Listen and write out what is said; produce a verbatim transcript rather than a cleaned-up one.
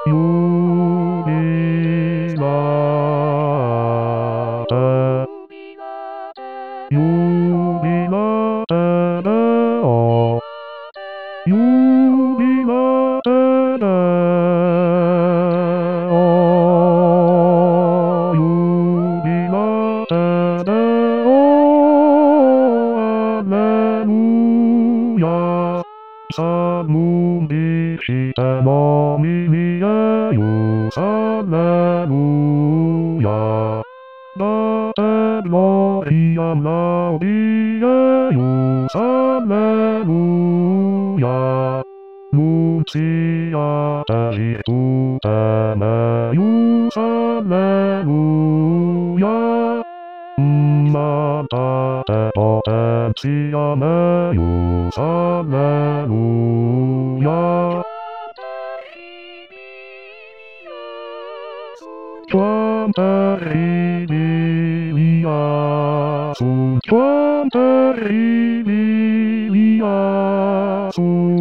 よびらてよびらてでおよびらてでおよびらてでおアレルヤさむびしてのみみえよされるやだてろいやなびえよされるやむちやてじくてめよされるやんまたてとてちやめよされるやTwenty-three, twenty-three,